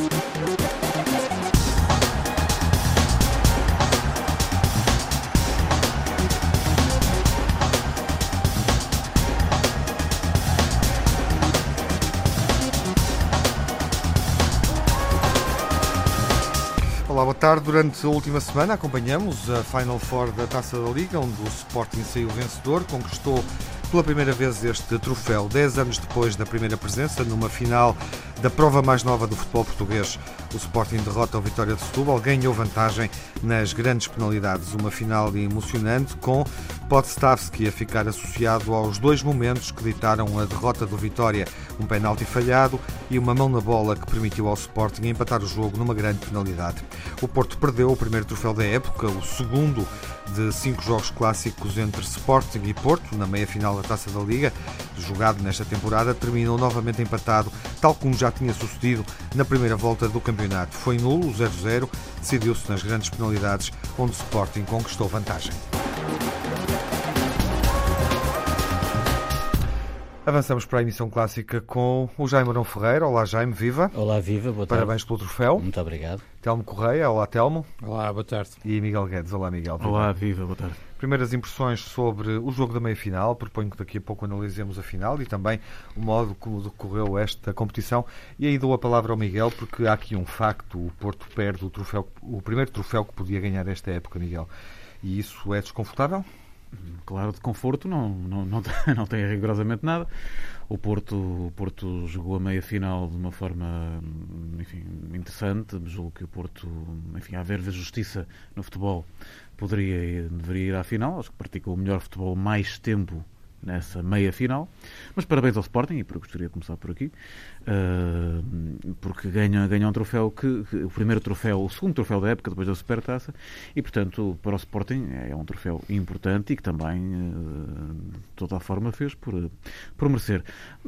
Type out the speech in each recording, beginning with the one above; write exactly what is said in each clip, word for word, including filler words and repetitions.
Olá, boa tarde. Durante a última semana acompanhamos a Final Four da Taça da Liga, onde o Sporting saiu vencedor, conquistou pela primeira vez este troféu, dez anos depois da primeira presença numa final da prova mais nova do futebol português. O Sporting derrota o Vitória de Setúbal, ganhou vantagem nas grandes penalidades. Uma final emocionante com Podstavski a ficar associado aos dois momentos que ditaram a derrota do Vitória, um penalti falhado e uma mão na bola que permitiu ao Sporting empatar o jogo numa grande penalidade. O Porto perdeu o primeiro troféu da época, o segundo de cinco jogos clássicos entre Sporting e Porto, na meia-final da Taça da Liga, jogado nesta temporada, terminou novamente empatado, tal como já tinha sucedido na primeira volta do campeonato. Foi nulo, zero a zero, decidiu-se nas grandes penalidades, onde o Sporting conquistou vantagem. Avançamos para a emissão clássica com o Jaime Arão Ferreira. Olá, Jaime, viva. Olá, viva, boa tarde. Parabéns pelo troféu. Muito obrigado. Telmo Correia, olá, Telmo. Olá, boa tarde. E Miguel Guedes, olá, Miguel. Viva. Olá, viva, boa tarde. Primeiras impressões sobre o jogo da meia-final. Proponho que daqui a pouco analisemos a final e também o modo como decorreu esta competição. E aí dou a palavra ao Miguel, porque há aqui um facto: o Porto perde o troféu, o primeiro troféu que podia ganhar esta época, Miguel. E isso é desconfortável? Claro, de conforto não, não, não, tem, não tem rigorosamente nada. O Porto, o Porto jogou a meia-final de uma forma, enfim, interessante. Julgo que o Porto, enfim, a haver justiça no futebol, poderia e deveria ir à final. Acho que praticou o melhor futebol mais tempo nessa meia-final. Mas parabéns ao Sporting, e gostaria de começar por aqui, uh, porque ganha, ganha um troféu, que, que o primeiro troféu, o segundo troféu da época, depois da Supertaça, e portanto para o Sporting é um troféu importante e que também, uh, de toda a forma, fez por, por merecer.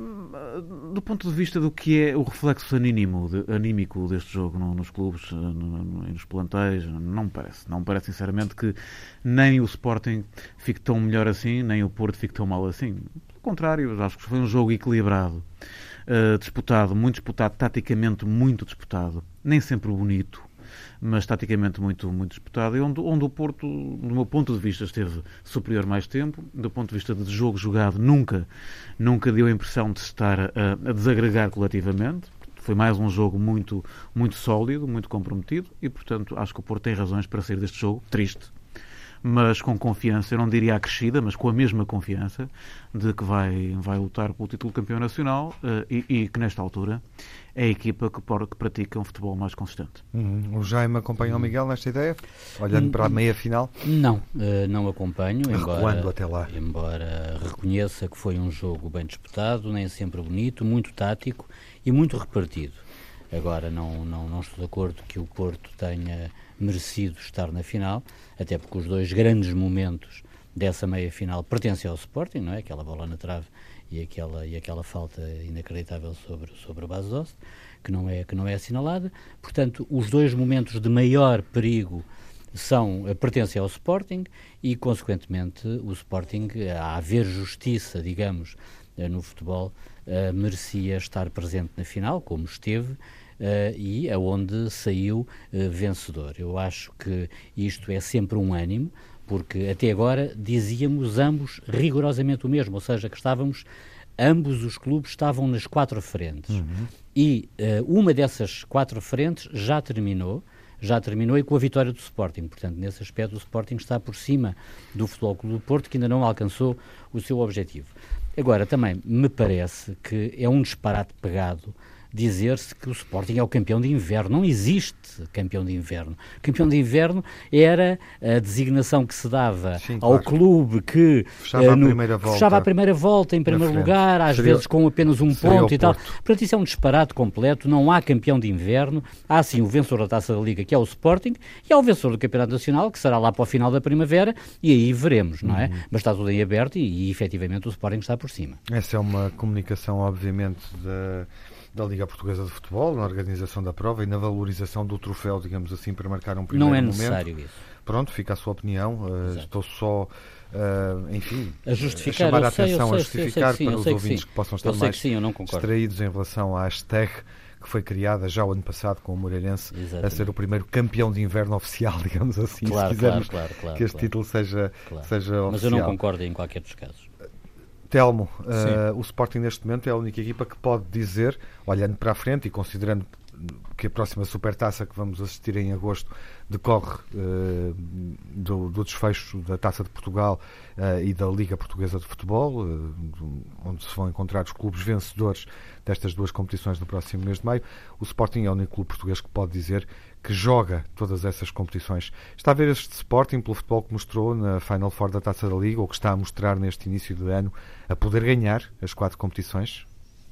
Uh, do ponto de vista do que é o reflexo anímico, de, anímico deste jogo no, nos clubes uh, no, no, e nos plantéis, não me parece. Não me parece, sinceramente, que nem o Sporting fique tão melhor assim, nem o Porto fique tão mal assim. Pelo contrário, acho que foi um jogo equilibrado, uh, disputado, muito disputado, taticamente muito disputado, nem sempre bonito, mas taticamente muito, muito disputado, e onde, onde o Porto, do meu ponto de vista, esteve superior mais tempo. Do ponto de vista de jogo jogado, nunca, nunca deu a impressão de estar a, a desagregar coletivamente. Foi mais um jogo muito, muito sólido, muito comprometido, e portanto acho que o Porto tem razões para sair deste jogo triste, mas com confiança, eu não diria acrescida, mas com a mesma confiança de que vai, vai lutar pelo título de campeão nacional, uh, e, e que nesta altura é a equipa que, por, que pratica um futebol mais consistente. Uhum. O Jaime acompanha o Miguel nesta ideia? Olhando para a meia-final? Não, uh, não acompanho, embora, até lá. embora reconheça que foi um jogo bem disputado, nem sempre bonito, muito tático e muito repartido. Agora, não, não, não estou de acordo que o Porto tenha merecido estar na final, até porque os dois grandes momentos dessa meia-final pertencem ao Sporting, não é? Aquela bola na trave e aquela, e aquela falta inacreditável sobre, sobre o Bastos, que não é, que não é assinalada. Portanto, os dois momentos de maior perigo são, pertencem ao Sporting e, consequentemente, o Sporting, a haver justiça, digamos, no futebol, merecia estar presente na final, como esteve, Uh, e aonde saiu uh, vencedor. Eu acho que isto é sempre um ânimo, porque até agora dizíamos ambos rigorosamente o mesmo, ou seja, que estávamos, ambos os clubes estavam nas quatro frentes. Uhum. E uh, uma dessas quatro frentes já terminou, já terminou e com a vitória do Sporting. Portanto, nesse aspecto o Sporting está por cima do Futebol Clube do Porto, que ainda não alcançou o seu objetivo. Agora, também me parece que é um disparate pegado dizer-se que o Sporting é o campeão de inverno. Não existe campeão de inverno. Campeão de inverno era a designação que se dava Sim, ao claro. clube que fechava, uh, no, a, primeira volta, fechava a primeira volta em primeiro lugar, às seria, vezes com apenas um ponto e tal. Portanto, isso é um disparate completo. Não há campeão de inverno. Há sim o vencedor da Taça da Liga, que é o Sporting, e há o vencedor do Campeonato Nacional, que será lá para o final da primavera, e aí veremos, não é? Uhum. Mas está tudo em aberto e, e efetivamente o Sporting está por cima. Essa é uma comunicação, obviamente, da... da Liga Portuguesa de Futebol, na organização da prova e na valorização do troféu, digamos assim, para marcar um primeiro momento. Não é necessário momento. Isso. Pronto, fica a sua opinião. Uh, estou só, uh, enfim, a, justificar, a chamar a sei, atenção, sei, a justificar sei, sei, para os ouvintes que, que possam estar eu mais que sim, eu não distraídos em relação à hashtag que foi criada já o ano passado com o Moreirense Exatamente. a ser o primeiro campeão de inverno oficial, digamos assim, claro, se quisermos claro, claro, claro, que este claro. título seja, claro. seja oficial. Mas eu não concordo em qualquer dos casos. Telmo, uh, o Sporting neste momento é a única equipa que pode dizer, olhando para a frente e considerando que a próxima supertaça que vamos assistir em agosto decorre uh, do, do desfecho da Taça de Portugal uh, e da Liga Portuguesa de Futebol, uh, onde se vão encontrar os clubes vencedores destas duas competições no próximo mês de maio. O Sporting é o único clube português que pode dizer que joga todas essas competições. Está a ver este Sporting pelo futebol que mostrou na Final Four da Taça da Liga, ou que está a mostrar neste início de ano, a poder ganhar as quatro competições?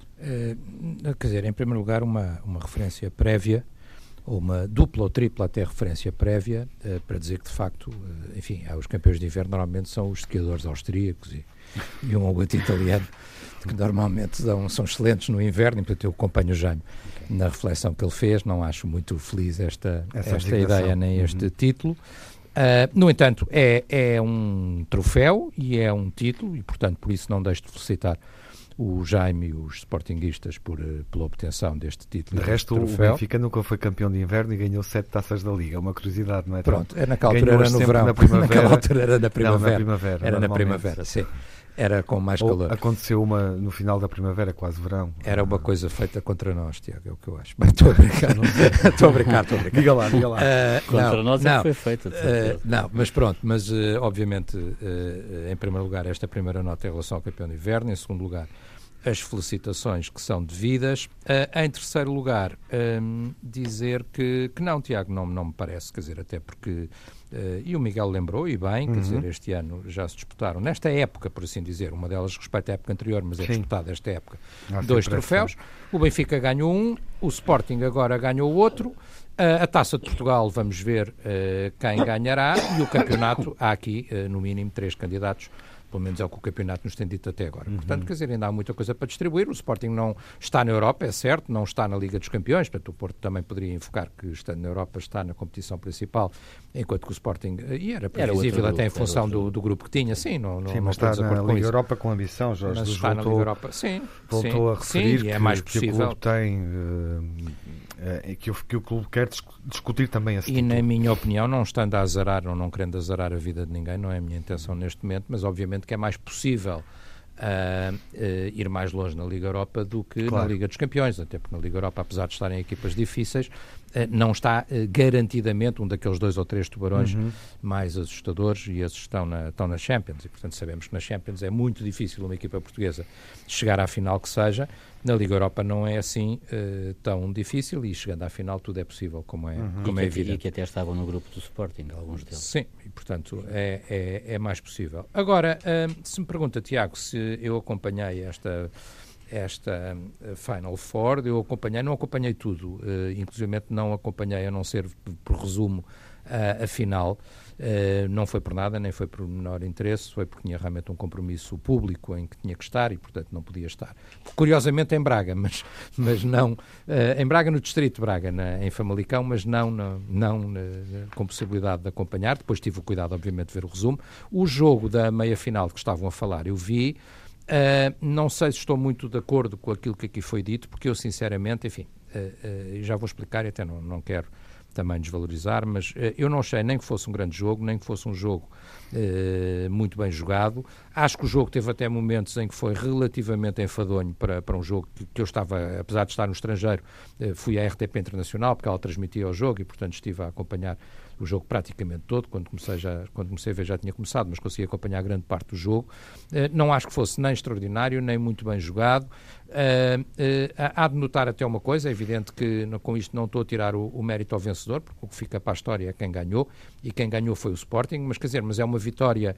Uh, quer dizer, em primeiro lugar, uma, uma referência prévia, ou uma dupla ou tripla até referência prévia, uh, para dizer que, de facto, uh, enfim, os campeões de inverno normalmente são os esquiadores austríacos e, e um ou outro italiano, que normalmente dão, são excelentes no inverno, e, portanto, eu acompanho o Jaime na reflexão que ele fez, não acho muito feliz esta, esta ideia nem este uhum. título. Uh, no entanto, é, é um troféu e é um título, e, portanto, por isso não deixo de felicitar o Jaime e os sportinguistas por, pela obtenção deste título. De resto, o Benfica nunca foi campeão de inverno e ganhou sete taças da Liga. É uma curiosidade, não é? Pronto, é naquela altura era no verão. Na primavera. Naquela altura era na primavera. Não, na primavera. Era na primavera, sim. Era com mais calor. Ou aconteceu uma no final da primavera, quase verão. Era uma coisa feita contra nós, Tiago, é o que eu acho. Mas estou a brincar. Estou a brincar, estou a brincar. Diga lá, diga lá. Uh, contra não, nós não, é que foi feita. Uh, não, mas pronto, mas uh, obviamente, uh, em primeiro lugar, esta primeira nota em relação ao campeão de inverno. Em segundo lugar, as felicitações que são devidas. Uh, em terceiro lugar, um, dizer que, que não, Tiago, não, não me parece, quer dizer, até porque, uh, e o Miguel lembrou, e bem, uhum. quer dizer, este ano já se disputaram, nesta época, por assim dizer, uma delas respeita a época anterior, mas é Sim. disputada esta época, ah, dois troféus. O Benfica ganhou um, o Sporting agora ganhou outro, uh, a Taça de Portugal, vamos ver uh, quem ganhará, e o campeonato, há aqui, uh, no mínimo, três candidatos. Pelo menos é o que o campeonato nos tem dito até agora. Uhum. Portanto, quer dizer, ainda há muita coisa para distribuir. O Sporting não está na Europa, é certo, não está na Liga dos Campeões, portanto o Porto também poderia enfocar que, estando na Europa, está na competição principal, enquanto que o Sporting, e era previsível até grupo, em função do, do grupo que tinha, sim, não, sim, não, mas não está na Liga Europa com ambição, Jorge mas Jesus está voltou, na Liga Europa, sim, voltou sim, a referir sim, que, é mais que possível. o clube tem, uh, uh, que, o, que o clube quer discutir também esse E título. na minha opinião, não estando a azarar ou não querendo azarar a vida de ninguém, não é a minha intenção neste momento, mas obviamente que é mais possível Uh, uh, ir mais longe na Liga Europa do que claro. na Liga dos Campeões, até porque na Liga Europa, apesar de estarem equipas difíceis, uh, não está uh, garantidamente um daqueles dois ou três tubarões uhum. mais assustadores, e esses estão na, estão na Champions, e portanto sabemos que na Champions é muito difícil uma equipa portuguesa chegar à final que seja. Na Liga Europa não é assim uh, tão difícil, e chegando à final tudo é possível, como é, uhum. como e é que, evidente. E que até estavam no grupo do Sporting, alguns deles. Sim, e portanto é, é, é mais possível. Agora, uh, se me pergunta, Tiago, se eu acompanhei esta, esta uh, Final Four, eu acompanhei, não acompanhei tudo, uh, inclusivamente não acompanhei, a não ser por resumo, uh, a final. Uh, não foi por nada, nem foi por menor interesse, foi porque tinha realmente um compromisso público em que tinha que estar e, portanto, não podia estar. Curiosamente em Braga, mas, mas não... Uh, em Braga, no distrito de Braga, na, em Famalicão, mas não, não, não uh, com possibilidade de acompanhar. Depois tive o cuidado, obviamente, de ver o resumo. O jogo da meia-final que estavam a falar, eu vi. Uh, não sei se estou muito de acordo com aquilo que aqui foi dito, porque eu, sinceramente, enfim, uh, uh, já vou explicar e até não, não quero também desvalorizar, mas uh, eu não achei nem que fosse um grande jogo, nem que fosse um jogo uh, muito bem jogado. Acho que o jogo teve até momentos em que foi relativamente enfadonho para, para um jogo que, que eu estava, apesar de estar no estrangeiro, uh, fui à R T P Internacional, porque ela transmitia o jogo e, portanto, estive a acompanhar o jogo praticamente todo. Quando comecei, já, quando comecei a ver já tinha começado, mas consegui acompanhar grande parte do jogo. Uh, não acho que fosse nem extraordinário, nem muito bem jogado. Uh, uh, há de notar até uma coisa, é evidente que não, com isto não estou a tirar o, o mérito ao vencedor, porque o que fica para a história é quem ganhou, e quem ganhou foi o Sporting, mas quer dizer, mas é uma vitória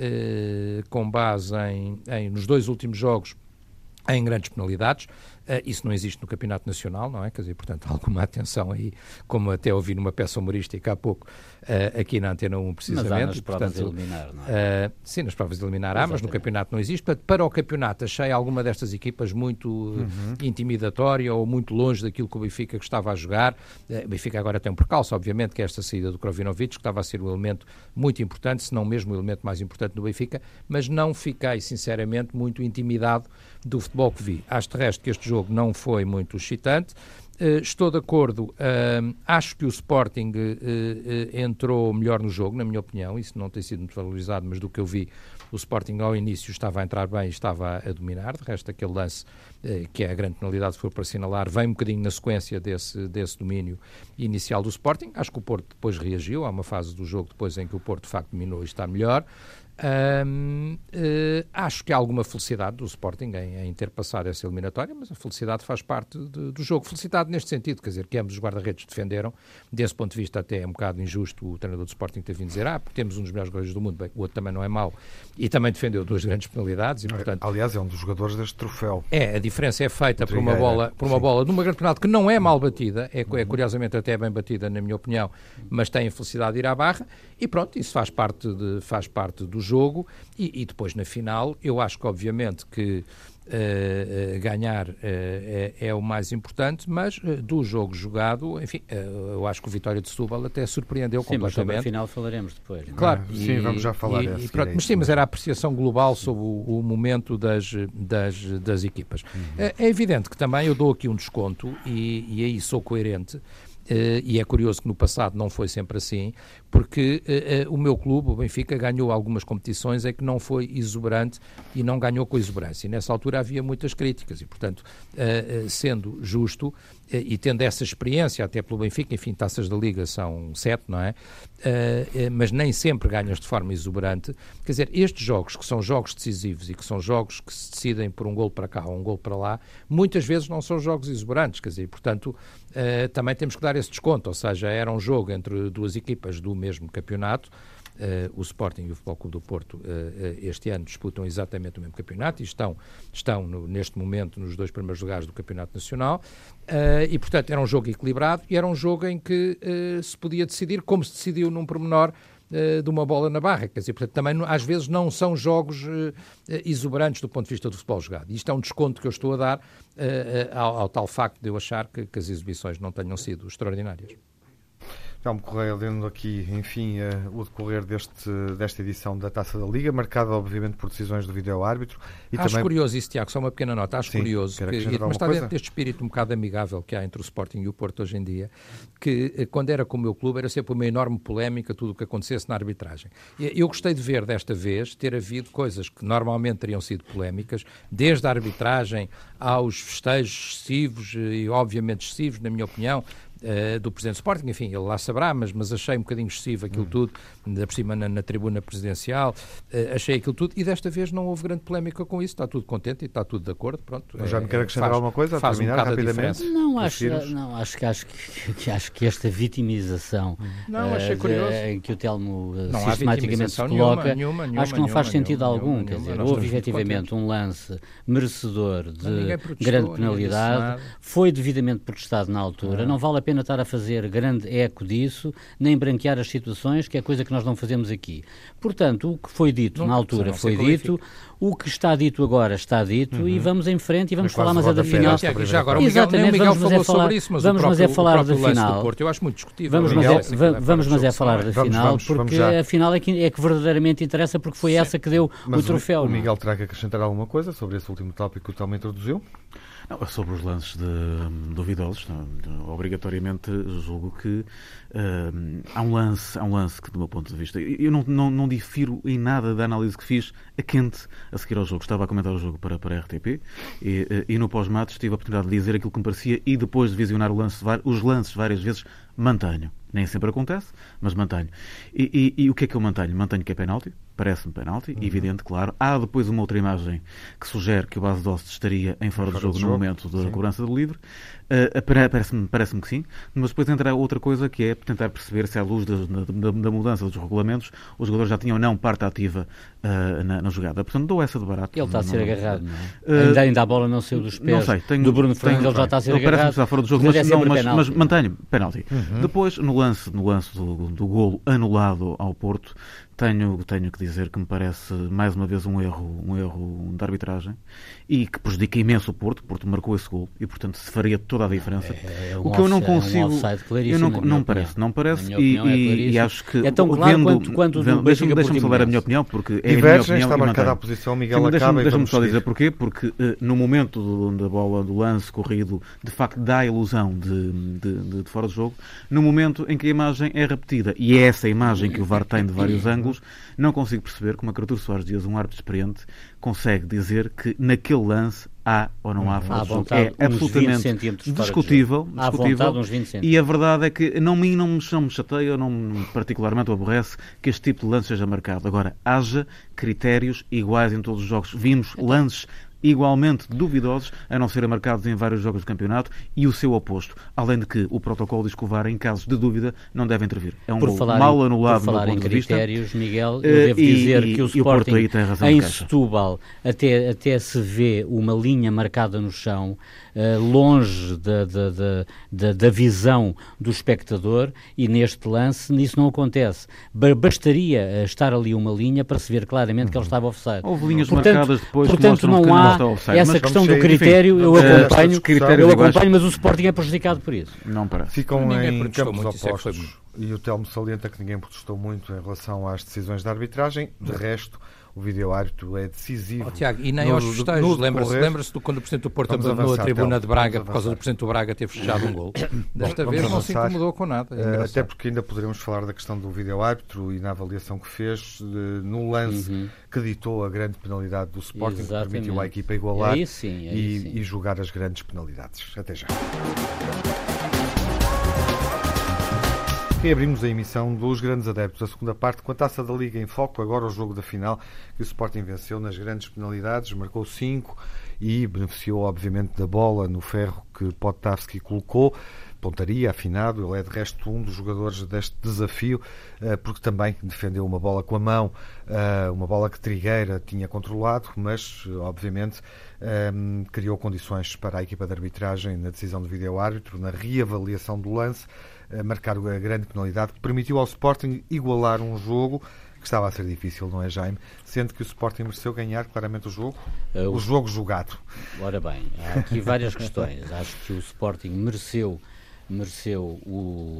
uh, com base em, em, nos dois últimos jogos, em grandes penalidades. Uh, isso não existe no Campeonato Nacional, não é? Quer dizer, portanto, alguma atenção aí, como até ouvi numa peça humorística há pouco, uh, aqui na Antena um, precisamente. Mas há nas e, provas portanto, de eliminar, não é? Uh, sim, nas provas de eliminar há, mas no campeonato não existe. Portanto, para o campeonato achei alguma destas equipas muito uhum. intimidatória ou muito longe daquilo que o Benfica gostava a jogar. Uh, o Benfica agora tem um percalço, obviamente, que é esta saída do Krovinovic, que estava a ser um elemento muito importante, se não mesmo o elemento mais importante do Benfica, mas não fiquei, sinceramente, muito intimidado do futebol que vi. Acho de resto que este jogo não foi muito excitante. Uh, estou de acordo, uh, acho que o Sporting uh, uh, entrou melhor no jogo, na minha opinião, isso não tem sido muito valorizado, mas do que eu vi, o Sporting ao início estava a entrar bem e estava a dominar. De resto, aquele lance, uh, que é a grande penalidade, se for para assinalar, vem um bocadinho na sequência desse, desse domínio inicial do Sporting. Acho que o Porto depois reagiu, há uma fase do jogo depois em que o Porto de facto dominou e está melhor. Um, uh, acho que há alguma felicidade do Sporting em, em ter passado essa eliminatória, mas a felicidade faz parte de, do jogo. Felicidade neste sentido, quer dizer, que ambos os guarda-redes defenderam. Desse ponto de vista até é um bocado injusto o treinador do Sporting ter vindo dizer, ah, porque temos um dos melhores goleiros do mundo. Bem, o outro também não é mau e também defendeu duas grandes penalidades. E, portanto, aliás, é um dos jogadores deste troféu. É, a diferença é feita por uma bola, por uma bola numa grande penalidade que não é mal batida, é, é curiosamente até bem batida na minha opinião, mas tem a felicidade de ir à barra e pronto, isso faz parte, de, faz parte do jogo. E, e depois na final eu acho que obviamente que uh, uh, ganhar uh, é, é o mais importante, mas uh, do jogo jogado, enfim, uh, eu acho que o Vitória de Setúbal até surpreendeu sim, completamente. Sim, mas sobre a final falaremos depois. Não é? Claro. Ah, sim, e, vamos já falar. E, e pronto, mas sim, mas era a apreciação global sobre o, o momento das, das, das equipas. Uhum. Uh, é evidente que também eu dou aqui um desconto e, e aí sou coerente. Uh, e é curioso que no passado não foi sempre assim, porque uh, uh, o meu clube, o Benfica, ganhou algumas competições em que não foi exuberante e não ganhou com exuberância. E nessa altura havia muitas críticas e, portanto, uh, uh, sendo justo uh, e tendo essa experiência até pelo Benfica, enfim, taças da Liga são sete, não é? Uh, uh, mas nem sempre ganhas de forma exuberante. Quer dizer, estes jogos, que são jogos decisivos e que são jogos que se decidem por um golo para cá ou um golo para lá, muitas vezes não são jogos exuberantes, quer dizer, portanto, uh, também temos que dar esse desconto, ou seja, era um jogo entre duas equipas do mesmo campeonato. Uh, o Sporting e o Futebol Clube do Porto uh, uh, este ano disputam exatamente o mesmo campeonato e estão, estão no, neste momento nos dois primeiros lugares do Campeonato Nacional uh, e portanto era um jogo equilibrado e era um jogo em que uh, se podia decidir como se decidiu num pormenor uh, de uma bola na barra, quer dizer, portanto também às vezes não são jogos uh, exuberantes do ponto de vista do futebol jogado. Isto é um desconto que eu estou a dar uh, uh, ao, ao tal facto de eu achar que, que as exibições não tenham sido extraordinárias. Telmo Correia, lendo aqui, enfim, uh, o decorrer deste, desta edição da Taça da Liga, marcada obviamente por decisões do vídeo-árbitro. E acho também... curioso isso, Tiago, só uma pequena nota, acho Sim, curioso, que, mas está coisa? dentro deste espírito um bocado amigável que há entre o Sporting e o Porto hoje em dia, que quando era com o meu clube era sempre uma enorme polémica tudo o que acontecesse na arbitragem. Eu gostei de ver desta vez ter havido coisas que normalmente teriam sido polémicas, desde a arbitragem aos festejos excessivos e obviamente excessivos, na minha opinião, Uh, do Presidente do Sporting, enfim, ele lá saberá, mas, mas achei um bocadinho excessivo aquilo hum. tudo, ainda por cima na, na tribuna presidencial, uh, achei aquilo tudo, e desta vez não houve grande polémica com isso, está tudo contente e está tudo de acordo, pronto. Mas já me quer acrescentar faz, alguma coisa a terminar um rapidamente? Não, acho, não acho, que, acho, que, que, acho que esta vitimização não, achei uh, curioso. De, que o Telmo uh, não sistematicamente se coloca, nenhuma, nenhuma, acho que não nenhuma, faz sentido nenhuma, algum, nenhuma, quer dizer, nenhuma, houve efetivamente um lance merecedor de grande penalidade, foi devidamente protestado na altura, não vale a pena estar a fazer grande eco disso, nem branquear as situações, que é coisa que nós não fazemos aqui. Portanto, o que foi dito não, na altura foi dito, o que está dito agora está dito uhum. e vamos em frente e vamos falar mais da final. Já agora o Miguel, nem o Miguel falou sobre isso, mas vamos o próprio, mas é falar da final. Porto, eu acho muito discutível. Vamos, Miguel, mas é, vamos, vamos mas é falar da final, vamos, porque vamos a final é que, é que verdadeiramente interessa, porque foi Sim. essa que deu mas o troféu. O Miguel terá que acrescentar alguma coisa sobre esse último tópico que o Telmo introduziu? Não, sobre os lances de, duvidosos, não, obrigatoriamente julgo que uh, há um lance, há um lance que, do meu ponto de vista, eu não, não, não difiro em nada da análise que fiz a quente a seguir ao jogo. Estava a comentar o jogo para, para a R T P e, e no pós-match tive a oportunidade de dizer aquilo que me parecia e depois de visionar o lance, os lances várias vezes, mantenho. Nem sempre acontece, mas mantenho. E, e, e o que é que eu mantenho? Mantenho que é penalti, parece-me penalti, uhum. evidente, claro. Há depois uma outra imagem que sugere que o Bas Dost estaria em fora, fora do jogo no jogo. momento da sim. cobrança do livre. Uh, parece-me, parece-me que sim, mas depois entra outra coisa que é tentar perceber se à luz da, da, da mudança dos regulamentos os jogadores já tinham ou não parte ativa uh, na, na jogada. Portanto, dou essa de barato. Ele está não, a ser não, agarrado, não é? Uh, ainda, ainda a bola não saiu dos pés não sei, tenho, do Bruno Fernandes, ele já está a ser agarrado. Parece-me estar fora do jogo, mas, não, mas, mas mantenho penalti. Uhum. Depois, no lance, no lance do, do golo anulado ao Porto, tenho, tenho que dizer que me parece mais uma vez um erro, um erro de arbitragem e que prejudica imenso o Porto. O Porto marcou esse gol e, portanto, se faria toda a diferença. É, é um o que eu não consigo, consigo, é um offside claríssimo, eu não, na não minha parece, opinião. não parece Na e, minha opinião, é e, claríssimo. e acho que É tão claro vendo, quanto, quanto do vendo, deixa-me, deixa-me só dar a minha opinião porque é a minha Divergem, opinião está e marcada a mantenho. posição, Miguel Sim, acaba deixa-me, e deixa-me vamos só dizer seguir. porquê, porque uh, no momento do, da bola, do lance corrido, de facto dá a ilusão de, de, de, de fora de jogo, no momento em que a imagem é repetida, e é essa a imagem que o V A R tem de vários ângulos, não consigo perceber como a Artur Soares Dias, um árbitro experiente, consegue dizer que naquele lance há ou não há fora de jogo. É absolutamente discutível, discutível e a verdade é que não me, não, me, não me chateia, não me particularmente aborrece que este tipo de lance seja marcado. Agora, haja critérios iguais em todos os jogos. Vimos lances igualmente duvidosos a não serem marcados em vários jogos do campeonato e o seu oposto. Além de que o protocolo diz que o V A R, em casos de dúvida, não deve intervir. É um por gol falar mal em, anulado por falar no em ponto de vista. critérios, Miguel, eu devo e, dizer e, que o e Sporting, o aí tem razão em de Setúbal, até, até se vê uma linha marcada no chão, uh, longe da, da, da, da, da visão do espectador, e neste lance isso não acontece. Bastaria estar ali uma linha para se ver claramente que ele estava offside. Houve linhas portanto, marcadas depois portanto que não que há não offside, essa mas questão do enfim, critério, eu vamos ver acompanho, esta eu discussão. acompanho, mas o Sporting é prejudicado por isso. Não parece. Ficam Ninguém em protestou campos muito, isso é que foi opostos e o Telmo salienta que ninguém protestou muito em relação às decisões da arbitragem. De resto, o vídeo-árbitro é decisivo. Oh, Tiago, e nem no, aos festejos, lembra-se lembra do quando o Presidente do Porto Vamos abandonou avançar, a tribuna Telmo, de Braga vamos por causa do avançar. Presidente do Braga ter fechado um gol? Desta Vamos vez não se avançar. incomodou com nada. É Uh, engraçado. até porque ainda poderemos falar da questão do vídeo-árbitro e na avaliação que fez de, no lance Uhum. que ditou a grande penalidade do Sporting, Exatamente. que permitiu à equipa igualar Aí sim, aí e, sim. e jogar as grandes penalidades. Até já. E abrimos a emissão dos grandes adeptos. A segunda parte, com a Taça da Liga em foco, agora o jogo da final, que o Sporting venceu nas grandes penalidades, marcou cinco e beneficiou, obviamente, da bola no ferro que Potavski colocou. Pontaria, afinado, ele é de resto um dos jogadores deste desafio, porque também defendeu uma bola com a mão, uma bola que Trigueira tinha controlado, mas, obviamente, criou condições para a equipa de arbitragem na decisão do vídeo-árbitro, na reavaliação do lance, marcar a grande penalidade que permitiu ao Sporting igualar um jogo que estava a ser difícil, não é, Jaime? Sendo que o Sporting mereceu ganhar claramente o jogo, uh, o jogo jogado. Ora bem, há aqui várias questões. Acho que o Sporting mereceu, mereceu o,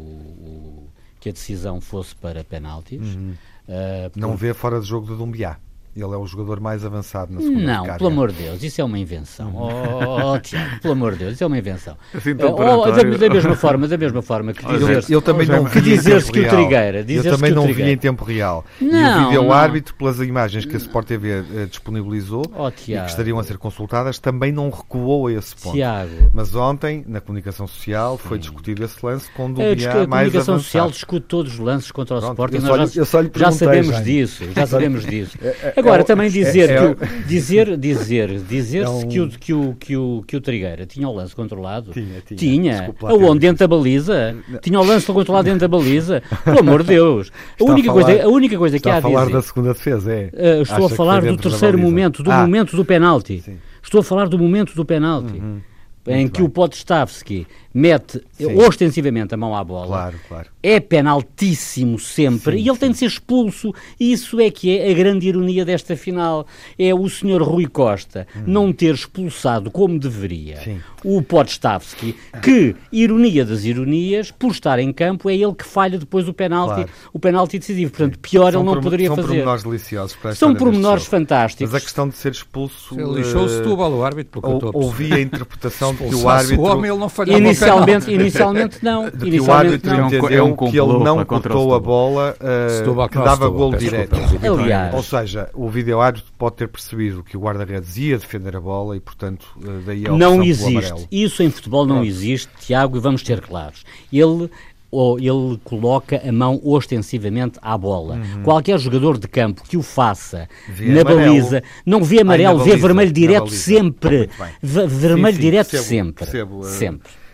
o, que a decisão fosse para penaltis. Uhum. Uh, não por... vê fora de jogo de Dumbiá. Ele é o jogador mais avançado na segunda Não, carga. pelo amor de Deus, isso é uma invenção. Oh, oh, Tiago, pelo amor de Deus, isso é uma invenção. Assim tão uh, oh, da, da mesma forma, da mesma forma que dizer-se eu, eu também não que vi dizer-se em que o tempo real. Trigueira, Eu também que não o vi Trigueira. em tempo real. Não, e o vídeo-árbitro, não. pelas imagens que a Sport T V uh, disponibilizou Oh, e Tiago. que estariam a ser consultadas, também não recuou a esse ponto. Tiago. Mas ontem, na comunicação social, foi discutido esse lance com A, Dumbiá discu- a mais comunicação avançado. social discute todos os lances contra o Pronto, Sporting. eu Nós só já, lhe- eu só lhe já perguntei, sabemos Jaime. disso, já sabemos disso. é- Agora, é- também é- dizer, é- que o, dizer, dizer, dizer-se É um- que, o, que, o, que, o, que o Trigueira tinha o lance controlado. Tinha, tinha. Tinha. Desculpa lá ter Aonde? dito. Dentro da baliza? Tinha o lance controlado dentro da baliza? Pelo amor de Deus. A Está a única, falar- coisa, a única coisa que Está há a a falar dizer... da segunda defesa, é? Uh, estou Acha a que falar foi do dentro da terceiro baliza? momento, do Ah, momento do penalti. sim. Estou a falar do momento do penalti. Uhum. Em Muito que bem. o Potstavski mete Sim. ostensivamente a mão à bola. Claro, claro. É penaltíssimo sempre, Sim, e ele tem de ser expulso, e isso é que é a grande ironia desta final, é o senhor Rui Costa não ter expulsado como deveria Sim. o Potstavski, que, ironia das ironias, por estar em campo, é ele que falha depois o penalti, Claro. o penalti decisivo, portanto, pior São ele não pormen- poderia são fazer. pormenores deliciosos para a São história deste pormenores jogo. fantásticos. Mas a questão de ser expulso... Ele lixou o eh, Setúbal, o árbitro, porque eu estou a ou- perceber. ouvi a interpretação de que o Expulsasse árbitro... o homem, ele não falhava o Inicialmente, inicialmente não. de que o Inicialmente árbitro não. É um- entendeu é um que ele complô não para contra o cortou a Setúbal. bola eh, Setúbal que não, dava Setúbal, gol peço direto. desculpa, eles Aliás, Ou seja, o vídeo-árbitro pode ter percebido que o guarda-redes ia defender a bola e, portanto, eh, daí a opção Não pelo existe. amarelo. Isso em futebol não Pronto. existe, Tiago, e vamos ter claros. Ele, ou ele coloca a mão ostensivamente à bola. Qualquer jogador de campo que o faça Vê na amarelo. baliza, não vê amarelo, na vê baliza, vermelho na direto baliza. sempre. Muito bem. V- vermelho Sim, sim, direto percebo, sempre. percebo, eh, sempre.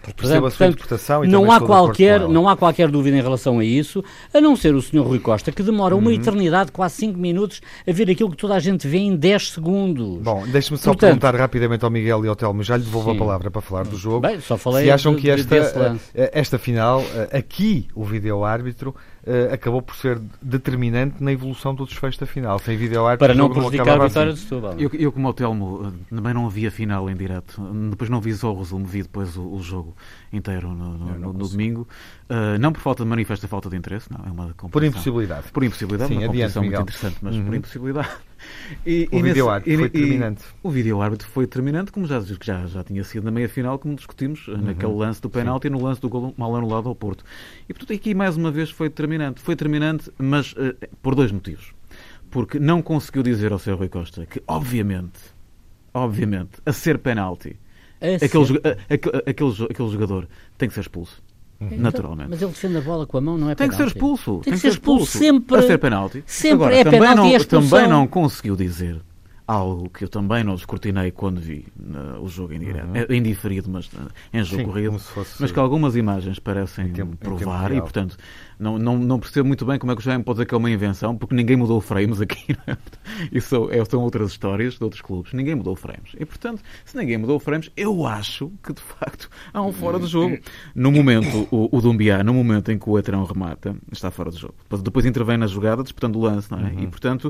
Perceba a sua interpretação e não há qualquer, não há qualquer dúvida em relação a isso, a não ser o senhor Rui Costa, que demora uma uhum. eternidade, quase cinco minutos, a ver aquilo que toda a gente vê em dez segundos. Bom, deixe-me só Portanto, perguntar rapidamente ao Miguel e ao Telmo, já lhe devolvo sim. a palavra para falar do jogo. Bem, só falei se acham de, que esta, de esta final, aqui o vídeo-árbitro, Uh, acabou por ser determinante na evolução do desfecho da final. Sem vídeo-árbitro, para não prejudicar a vitória assim. de Setúbal. Eu, eu, como o Telmo, também não vi a final em direto. Depois não vi só o resumo, vi depois o, o jogo inteiro no, no, no, no domingo. Uh, não por falta de manifesta falta de interesse, não. É uma competição. Por impossibilidade. Por impossibilidade, Sim, uma adiante, competição Miguel. muito interessante, mas uhum. por impossibilidade. E, o vídeo-árbitro foi determinante. E, o vídeo-árbitro foi determinante, como já, já, já tinha sido na meia-final, como discutimos, uhum. naquele lance do penalti e no lance do gol mal anulado ao Porto. E, portanto, aqui mais uma vez foi determinante. Foi determinante, mas uh, por dois motivos. Porque não conseguiu dizer ao senhor Rui Costa que, obviamente, obviamente, a ser penalti, é aquele, a, aquele, aquele, aquele jogador tem que ser expulso. Uhum. Naturalmente. Mas ele defende a bola com a mão, não é tem penalti. Que ser expulso. Tem, tem que ser expulso, expulso sempre. A ser penalti. Sempre Agora, é também penalti não, e expulsão. Também não conseguiu dizer algo que eu também não descortinei quando vi uh, o jogo em direto. Uhum. É indiferido, mas uh, em jogo Sim, corrido. Fosse... Mas que algumas imagens parecem tempo, provar e, portanto, não, não, não percebo muito bem como é que o Jaime pode dizer que é uma invenção, porque ninguém mudou frames aqui. Não é? Isso é, são outras histórias de outros clubes. Ninguém mudou frames. E, portanto, se ninguém mudou frames, eu acho que, de facto, há um fora de jogo. No momento, o, o Dumbiá, no momento em que o Atrão remata, está fora de jogo. Depois, depois intervém na jogada, disputando o lance, não é? Uhum. E, portanto,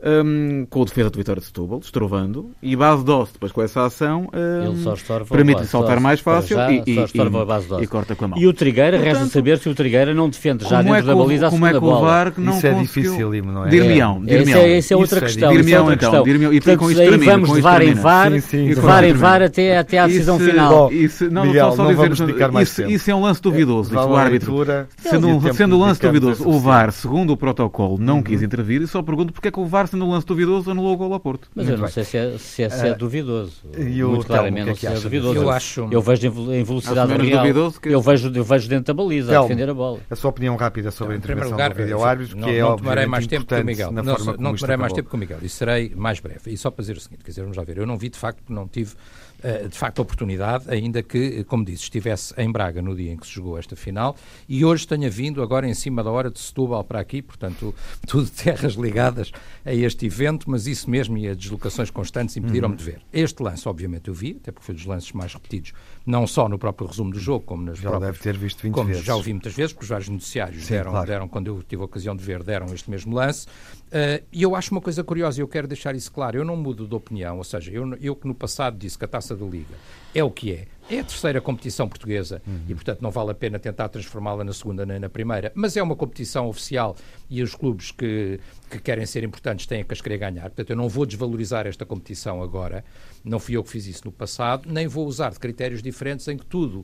um, com a defesa do Vitória de Setúbal, estrovando, e base doce, depois com essa ação, um, permite saltar mais fácil já, e, e, e, e corta com a mão. E o Trigueira, portanto, resta saber se o Trigueira não defende já dentro é da baliza a segunda bola. Como é que o V A R que não isso é conseguiu... dificílimo, não é? Dir-me-ão. Essa é outra questão. Dir-me-ão, então. Dir-me-ão. E portanto, com isso aí termina, vamos de VAR em VAR, de VAR em VAR até, até à decisão isso, final. Bom, isso, não, Miguel, só, só não dizer, vamos dedicar mais isso, tempo. Isso é um lance duvidoso. É, isso, o árbitro, leitura, sendo, um, sendo um lance duvidoso, o V A R, suficiente. segundo o protocolo, não uhum. quis intervir e só pergunto porque é que o V A R, sendo um lance duvidoso, anulou o gol ao Porto. Mas eu não sei se é, se é, se é uh, duvidoso. E o Muito claramente não sei se é duvidoso. Eu acho... Eu vejo em velocidade real. Que... Eu, vejo, eu vejo dentro da baliza Telmo, a defender a bola. A sua opinião rápida sobre a intervenção lugar, do vídeo-árbitro, que é não tomarei mais tempo que o Miguel. na não, forma não como tomarei mais acabou. tempo que o Miguel. E serei mais breve. E só para dizer o seguinte, quer dizer, vamos lá ver. Eu não vi, de facto, não tive, uh, de facto, a oportunidade, ainda que, como disse, estivesse em Braga no dia em que se jogou esta final e hoje tenha vindo agora em cima da hora de Setúbal para aqui, portanto, tudo terras ligadas a este evento, mas isso mesmo e as deslocações constantes impediram-me uhum. de ver. Este lance, obviamente, eu vi, até porque foi dos lances mais repetidos, não só no próprio resumo do jogo, como nas já próprias... deve ter visto vinte como vezes. Já ouvi muitas vezes, porque os vários noticiários Sim, deram, claro. deram, quando eu tive a ocasião de ver, deram este mesmo lance. Uh, e eu acho uma coisa curiosa, e eu quero deixar isso claro, eu não mudo de opinião, ou seja, eu, eu que no passado disse que a Taça da Liga é o que é. É a terceira competição portuguesa uhum. e, portanto, não vale a pena tentar transformá-la na segunda nem na primeira, mas é uma competição oficial e os clubes que, que querem ser importantes têm que as querer ganhar. Portanto, eu não vou desvalorizar esta competição agora, não fui eu que fiz isso no passado, nem vou usar de critérios diferentes em que tudo uh,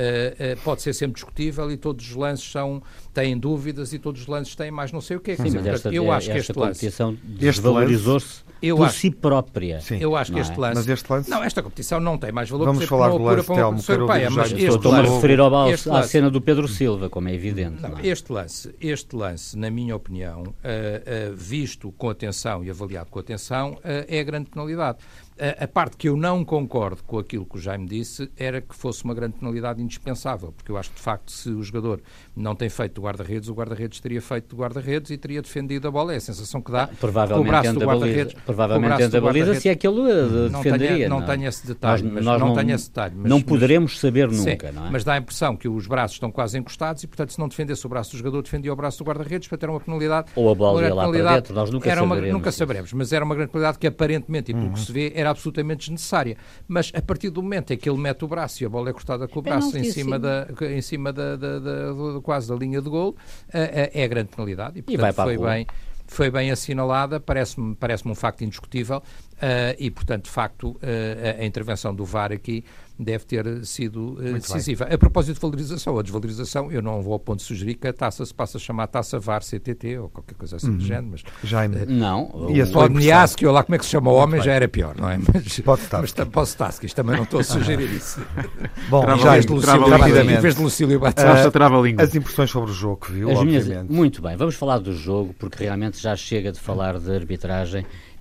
uh, pode ser sempre discutível e todos os lances são, têm dúvidas e todos os lances têm mais não sei o que é. Sim, Quer dizer, mas esta, portanto, eu acho que esta este lance... competição desvalorizou-se por acho, si própria. Sim. Eu acho que não este é? lance... Mas este lance... Não, esta competição não tem mais valor. Vamos falar do lance, Telmo, quero ouvir mas este Estou-me a lance, referir ao, ao, este à lance, cena do Pedro Silva, como é evidente. Não, não é? este, lance, este lance, na minha opinião, uh, uh, visto com atenção e avaliado com atenção, uh, é a grande penalidade. Uh, a parte que eu não concordo com aquilo que o Jaime disse era que fosse uma grande penalidade indispensável, porque eu acho que, de facto, se o jogador não tem feito do guarda-redes, o guarda-redes teria feito do guarda-redes e teria defendido a bola. É a sensação que dá. Ah, provavelmente dentro da baliza, provavelmente dentro da baliza, se é que ele uh, não defenderia. Tenho, não, não tenho esse detalhe, nós, mas nós não, não tenho esse detalhe. Mas, não mas, poderemos saber sim, nunca, não é? Mas dá a impressão que os braços estão quase encostados e, portanto, se não defendesse o braço do jogador, defendia o braço do guarda-redes, para ter uma penalidade. Ou a bola ia lá para dentro, nós nunca era uma, saberemos. Nunca saberemos, mas era uma grande penalidade que aparentemente, e pelo que se vê, era absolutamente desnecessária. Mas a partir do momento em que ele mete o braço e a bola é cortada com o braço em cima, da, em cima da, da, da, da, quase da linha de gol, é, é a grande penalidade. E, portanto, e vai para foi a rua. bem... Foi bem assinalada, parece-me parece-me um facto indiscutível uh, e, portanto, de facto, uh, a, a intervenção do V A R aqui deve ter sido uh, decisiva. Bem. A propósito de valorização ou desvalorização, eu não vou ao ponto de sugerir que a taça se passe a chamar Taça V A R C T T ou qualquer coisa assim uhum. do género, mas... Jaime. Uh, não. E a o Niaski, ou lá como é que se chama o homem, já era pior, não é? Mas, Podstaski. Podstaski, isto também não estou a sugerir isso. Bom, Jaime, rapidamente. Em vez de Lucílio Batista. Uh, as impressões sobre o jogo que viu, As obviamente. Minhas, muito bem, vamos falar do jogo, porque realmente já chega de falar de arbitragem,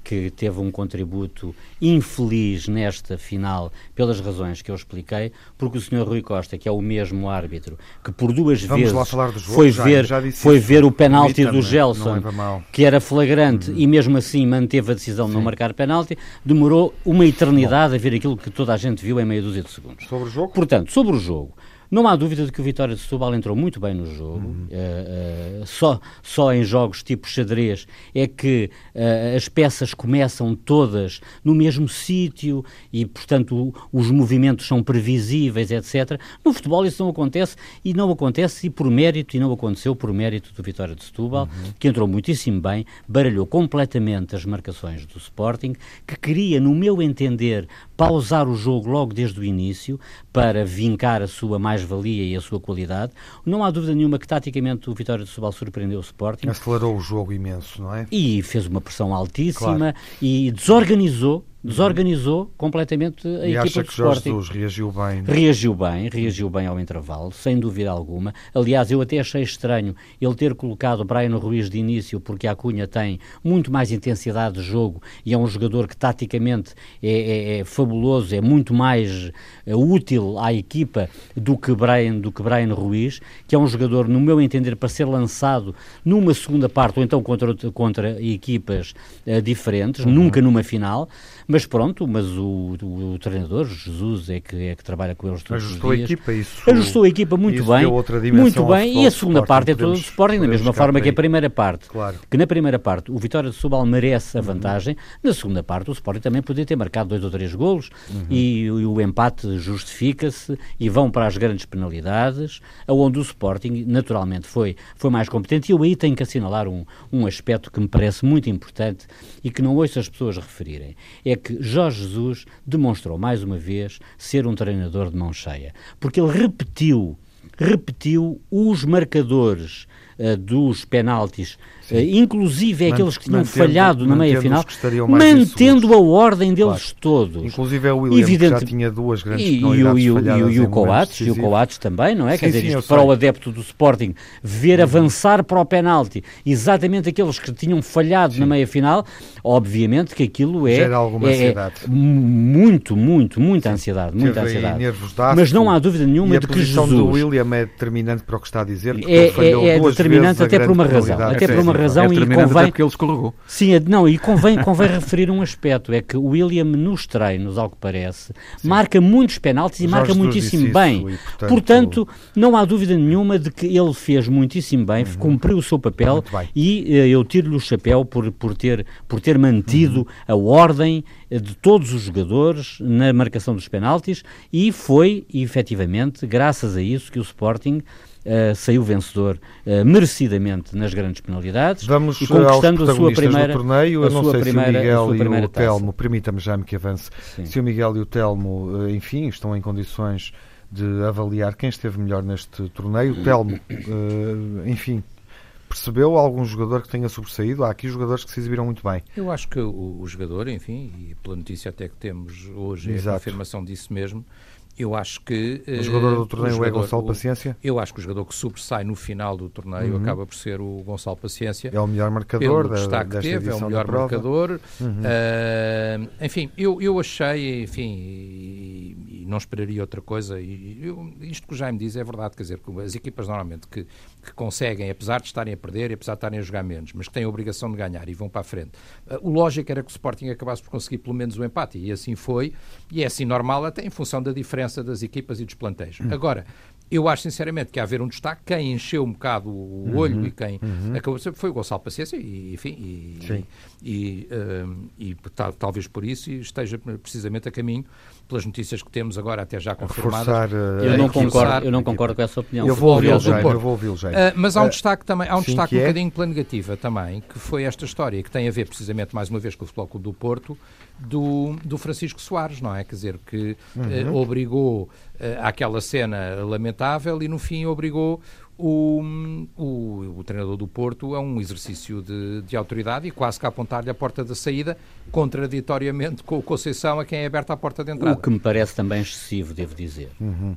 que teve um contributo infeliz nesta final, pelas razões que eu expliquei, porque o senhor Rui Costa, que é o mesmo árbitro, que por duas Vamos vezes lá falar do jogo, foi já, ver, já disse foi isso, ver o penalti do não Gelson, leva mal. que era flagrante, uhum. e mesmo assim manteve a decisão de não marcar penalti, demorou uma eternidade Bom. a ver aquilo que toda a gente viu em meia dúzia de segundos. Sobre o jogo? Portanto, sobre o jogo, não há dúvida de que o Vitória de Setúbal entrou muito bem no jogo. Uhum. Uh, uh, só, só em jogos tipo xadrez é que uh, as peças começam todas no mesmo sítio e, portanto, o, os movimentos são previsíveis, etcétera. No futebol isso não acontece, e não acontece e por mérito, e não aconteceu por mérito do Vitória de Setúbal, uhum. que entrou muitíssimo bem, baralhou completamente as marcações do Sporting, que queria, no meu entender, pausar o jogo logo desde o início para vincar a sua mais-valia e a sua qualidade. Não há dúvida nenhuma que taticamente o Vitória de Setúbal surpreendeu o Sporting. Acelerou o jogo imenso, não é? E fez uma pressão altíssima, claro. E desorganizou desorganizou completamente a e equipa acha do que Sporting. Jorge Jesus reagiu bem? Reagiu bem, reagiu bem ao intervalo, sem dúvida alguma. Aliás, eu até achei estranho ele ter colocado Brian Ruiz de início, porque a Acunha tem muito mais intensidade de jogo e é um jogador que taticamente é, é, é fabuloso, é muito mais é, útil à equipa do que, Brian, do que Brian Ruiz, que é um jogador, no meu entender, para ser lançado numa segunda parte ou então contra, contra equipas uh, diferentes, uhum. nunca numa final. Mas pronto, mas o, o, o treinador, Jesus, é que, é que trabalha com eles todos Ajustou os dias. A equipa, isso, Ajustou a equipa muito bem, muito bem, e a segunda parte é toda do Sporting, da mesma forma que a primeira parte. Claro. Que na primeira parte o Vitória de Setúbal merece a vantagem, uhum. na segunda parte o Sporting também podia ter marcado dois ou três golos, uhum. e, e o empate justifica-se, e vão para as grandes penalidades, onde o Sporting naturalmente foi, foi mais competente, e eu aí tenho que assinalar um, um aspecto que me parece muito importante e que não ouço as pessoas referirem. É que Jorge Jesus demonstrou mais uma vez ser um treinador de mão cheia, porque ele repetiu, repetiu os marcadores uh, dos penaltis, uh, inclusive Man, aqueles que tinham falhado na meia-final, mantendo a ordem deles claro. todos. Inclusive é o William, Evidente, que já tinha duas grandes e, penalidades e, falhadas. E, e o Coates, e o Coates também, não é? Sim, Quer dizer, sim, isto para sei. o adepto do Sporting, ver uhum. avançar para o penalti exatamente aqueles que tinham falhado sim. na meia-final, obviamente que aquilo é... Gera alguma é, ansiedade. É muito, muito, muita ansiedade. Muita ansiedade. Mas não há dúvida nenhuma e de que Jesus... a posição do William é determinante para o que está a dizer, porque é, ele falhou é, é duas determinante vezes até por uma razão. Até é, por uma razão é e convém... até porque ele escorregou. Sim, é, não, e convém, convém referir um aspecto, é que o William nos treinos, ao que parece, sim. marca muitos penaltis e marca muitíssimo bem. E, portanto... portanto, não há dúvida nenhuma de que ele fez muitíssimo bem, uhum. cumpriu o seu papel e uh, eu tiro-lhe o chapéu por, por, ter, por ter mantido uhum. a ordem de todos os jogadores na marcação dos penaltis, e foi, efetivamente, graças a isso que o Sporting uh, saiu vencedor uh, merecidamente nas grandes penalidades. Vamos e conquistando a sua primeira do torneio. Eu não sei primeira, se o Miguel e o taça. Telmo, permita-me já-me que avance, Sim. se o Miguel e o Telmo, enfim, estão em condições de avaliar quem esteve melhor neste torneio. O Telmo, uh, enfim... percebeu algum jogador que tenha sobressaído? Há aqui jogadores que se exibiram muito bem. Eu acho que o, o jogador, enfim, e pela notícia até que temos hoje, Exato. é a confirmação disso mesmo, eu acho que... O jogador do torneio jogador, é Gonçalo Paciência? Eu acho que o jogador que sobressai no final do torneio uhum. acaba por ser o Gonçalo Paciência. É o melhor marcador da, destaque desta teve, edição é o melhor da prova. marcador. Uhum. Uh, enfim, eu, eu achei, enfim, e, e não esperaria outra coisa. E eu, isto que o Jaime diz é verdade, quer dizer, que as equipas normalmente que, que conseguem, apesar de estarem a perder e apesar de estarem a jogar menos, mas que têm a obrigação de ganhar e vão para a frente, uh, o lógico era que o Sporting acabasse por conseguir pelo menos o empate, e assim foi, e é assim normal até em função da diferença das equipas e dos plantéis. Uhum. Agora, eu acho sinceramente que há a haver um destaque, quem encheu um bocado o olho uhum. e quem uhum. acabou foi o Gonçalo Paciência, e enfim, e, e, um, e tal, talvez por isso esteja precisamente a caminho, pelas notícias que temos agora até já confirmadas. Reforçar, uh, eu, não concordo, eu não concordo com essa opinião. Eu vou ouvi-lo já, eu vou ouvi-lo já. Uh, mas há um destaque também, há um Sim, destaque um é? bocadinho pela negativa também, que foi esta história, que tem a ver precisamente mais uma vez com o Futebol Clube do Porto, do, do Francisco Soares, não é? Quer dizer, que uhum. uh, obrigou uh, àquela cena lamentável e no fim obrigou o, o, o treinador do Porto a um exercício de, de autoridade e quase que a apontar-lhe a porta da saída, contraditoriamente com o Conceição, a quem é aberta a porta de entrada. O que me parece também excessivo, devo dizer. Uhum.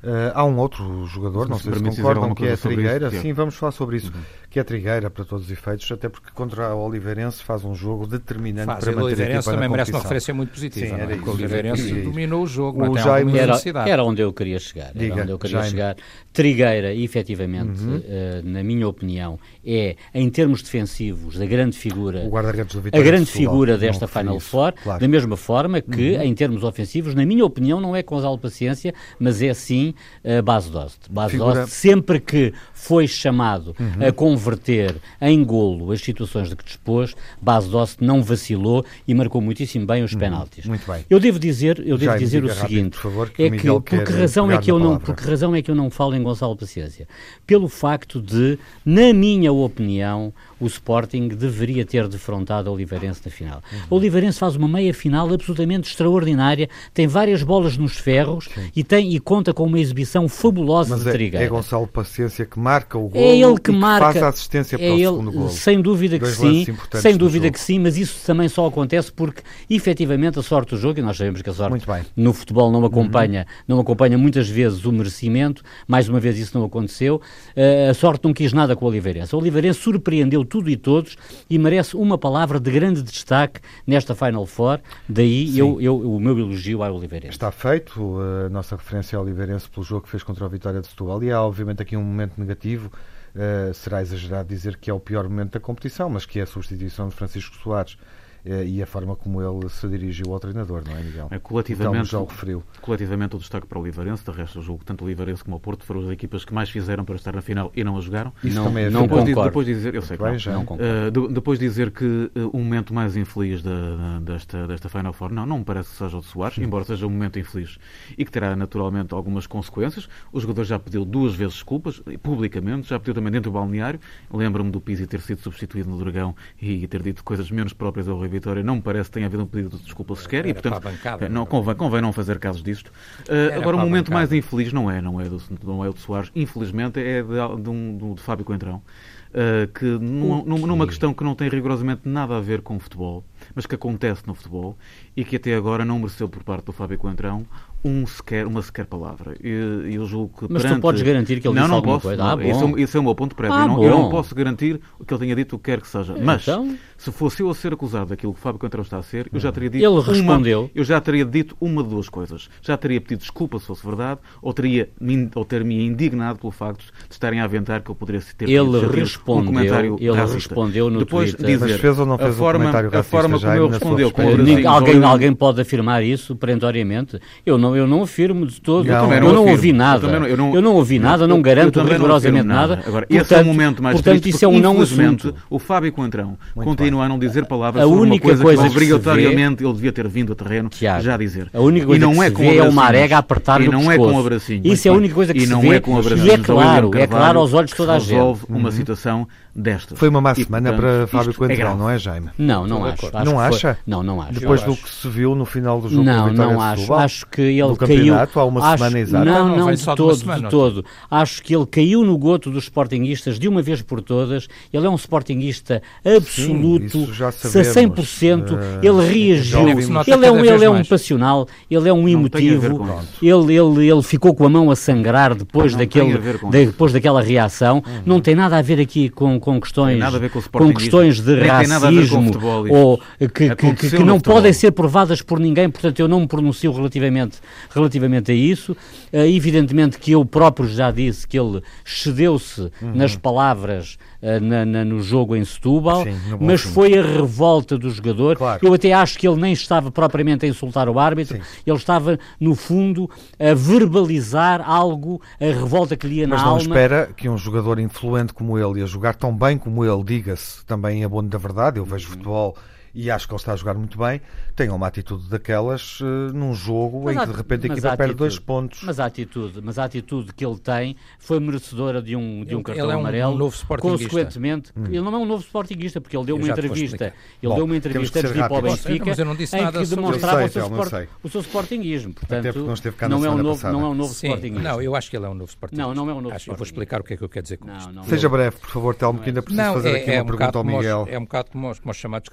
Uh, há um outro jogador, não sei se concordam, que é a Trigueira. Sim, vamos falar sobre isso. Uhum. Que é a Trigueira, para todos os efeitos, até porque contra o Oliveirense faz um jogo determinante faz, para manter a equipa na competição. O Oliveirense também merece uma referência muito positiva. Sim, era isso, o Oliveirense era dominou o jogo. O Jaime... era, era onde eu queria chegar. Era Diga, onde eu queria Jaime. chegar. Trigueira, efetivamente, uhum. uh, na minha opinião, é, em termos defensivos, a grande figura, o guarda-redes do a Vitória grande de Setúbal, figura desta Final Four, claro. Da mesma forma que, uhum. em termos ofensivos, na minha opinião, não é Gonçalo Paciência, mas é sim uh, Bas Dost. Bas Figura... Dost, sempre que foi chamado uhum. a converter em golo as situações de que dispôs, Bas Dost não vacilou e marcou muitíssimo bem os uhum. penaltis. Muito bem. Eu devo dizer, eu devo dizer o rápido, seguinte, por favor, que é o Miguel que por que razão é que eu não, por que razão é que eu não falo em Gonçalo Paciência? Pelo facto de, na minha opinião, o Sporting deveria ter defrontado o Oliveirense na final. Uhum. O Oliveirense faz uma meia-final absolutamente extraordinária, tem várias bolas nos ferros e, tem, e conta com uma exibição fabulosa Mas de é, Trigueira. é Gonçalo Paciência que marca o golo é ele que e marca, que faz a assistência para é o ele, segundo golo. Sem dúvida que Dois sim, sem dúvida jogo. que sim, mas isso também só acontece porque, efetivamente, a sorte do jogo, e nós sabemos que a sorte no futebol não acompanha, uhum. não acompanha muitas vezes o merecimento, mais uma vez isso não aconteceu, uh, a sorte não quis nada com o Oliveirense. O Oliveirense surpreendeu tudo e todos e merece uma palavra de grande destaque nesta Final Four, daí eu, eu, o meu elogio ao Oliveirense. Está feito a nossa referência ao Oliveirense pelo jogo que fez contra a Vitória de Setúbal e há obviamente aqui um momento negativo, uh, será exagerado dizer que é o pior momento da competição, mas que é a substituição de Francisco Soares e a forma como ele se dirigiu ao treinador, não é, Miguel? É, coletivamente, então, já o referiu. Coletivamente o destaque para o Oliveirense, de resto eu julgo tanto o Oliveirense como o Porto foram as equipas que mais fizeram para estar na final e não a jogaram. Isso não, também é não depois, de, concordo. depois de dizer, eu sei que Bem, não, já. não uh, de, depois de dizer que uh, o momento mais infeliz da, da, desta, desta Final Four, não, não me parece que seja o de Soares, Sim. embora seja um momento infeliz e que terá naturalmente algumas consequências. O jogador já pediu duas vezes desculpas, publicamente, já pediu também dentro do balneário. Lembro-me do Pizzi ter sido substituído no Dragão e ter dito coisas menos próprias ao Rui Vitória. Não me parece que tenha havido um pedido de desculpa sequer Era e, portanto, bancada, não, convém, convém não fazer casos disto. Uh, agora, o momento mais infeliz não é, não é, do, não é o de Soares, infelizmente, é de, de, um, de, de Fábio Coentrão, uh, que num, numa questão que não tem rigorosamente nada a ver com o futebol, mas que acontece no futebol e que até agora não mereceu por parte do Fábio Coentrão um sequer, uma sequer palavra. E eu julgo que Mas perante... tu podes garantir que ele não, disse não alguma posso, coisa? Não, Ah, bom. esse, é, esse é o meu ponto prévio. Ah, eu, não, bom. eu não posso garantir o que ele tenha dito, o que quer que seja. Mas, então... se fosse eu a ser acusado daquilo que o Fábio Coentrão está a ser, eu já teria dito ele uma, respondeu. eu já teria dito uma de duas coisas. Já teria pedido desculpa se fosse verdade, ou teria ou ter-me indignado pelo facto de estarem a aventar que eu poderia ter ele respondeu, um comentário ele racista. respondeu no Depois Twitter. Dizer, Mas fez ou não fez a forma, um comentário racista, a forma como ele respondeu com Ninguém, alguém, alguém pode afirmar isso perentoriamente? Eu não, eu não afirmo de todo. Não, eu, eu não, não não afirmo. ouvi nada. Eu, não, eu, não, eu não ouvi nada, eu, não garanto eu rigorosamente não nada. nada. Agora, portanto, esse é o momento mais portanto, triste, isso é um não infelizmente, assunto. o Fábio Coentrão Muito continua bem. a não dizer palavras A sobre única uma coisa, coisa que que se obrigatoriamente vê, ele devia ter vindo a terreno Tiago, já dizer. A única coisa e não que é se com vê é uma arega a apertar-lhe e o não é com pescoço. abracinhos. Isso é a única coisa que e se não vê é com e é claro, é claro aos olhos de toda a gente. Resolve uma situação destas. Foi uma má E, semana portanto, para Fábio isto é Coentrão, grave. não é, Jaime? Não, não acho. acho Não que acha? Foi... Não, não acho. Depois Eu do acho. que se viu no final do jogo Não, com a Vitória não de acho. Setúbal, Acho que ele do caiu. campeonato, há uma acho... semana exata. Não, Não, não, vem de só de uma todo, semana, de não. todo. Acho que ele caiu no goto dos sportinguistas de uma vez por todas. Ele é um sportinguista absoluto, Sim, isso já a sabemos. cem por cento. Uh, ele reagiu. já vimos. Ele é um, Cada ele vez é um mais. passional, ele é um Não tem a ver emotivo. com isso. Ele, ele, ele ficou com a mão a sangrar depois, Não daquele, tem a ver com da- isso. depois daquela reação. Uhum. Não tem nada a ver aqui com, com questões, Tem nada a ver com o com sportinguismo. questões de Nem tem nada a ver com o racismo futebol, isto. ou que, que, que, Aconteceu que no não futebol. podem ser provadas por ninguém, portanto eu não me pronuncio relativamente, relativamente a isso. Uh, evidentemente que eu próprio já disse que ele cedeu-se Uhum. nas palavras uh, na, na- no jogo em Setúbal, Sim, no bom mas fim. foi a revolta do jogador. Claro. Eu até acho que ele nem estava propriamente a insultar o árbitro, Sim. ele estava no fundo a verbalizar algo, a revolta que lhe ia Mas na não alma. espera que um jogador influente como ele e a jogar tão bem como ele, diga-se também em abono da verdade, eu vejo futebol e acho que ele está a jogar muito bem, tenha uma atitude daquelas uh, num jogo Mas em a- que de repente a mas equipa a perde atitude- dois pontos. Mas a atitude, mas a atitude que ele tem foi merecedora de um, de um Ele- cartão ele é um amarelo. novo sportinguista. Consequentemente, Hum. ele não é um novo sportinguista, porque ele deu Eu uma já te vou entrevista, explicar. ele Bom, deu uma temos que entrevista ser antes de ir para o rápidos. Benfica, Mas eu não disse em nada que sobre- demonstrava Eu sei, o, seu Telmo, eu sport, sei. o seu sportinguismo. Portanto, Até porque não esteve cá na não, é um semana novo, passada. não é um novo Sim, sportinguista. não, eu acho que ele é um novo sportinguista. Não, não é um novo Acho, eu vou sportinguista. explicar o que é que eu quero dizer com Não, isto. não, Seja não. breve, por favor, Telmo, que ainda preciso Não, fazer é, aqui é uma um pergunta bocado ao como os, Miguel. é um bocado como os, como os chamados cristãos novos.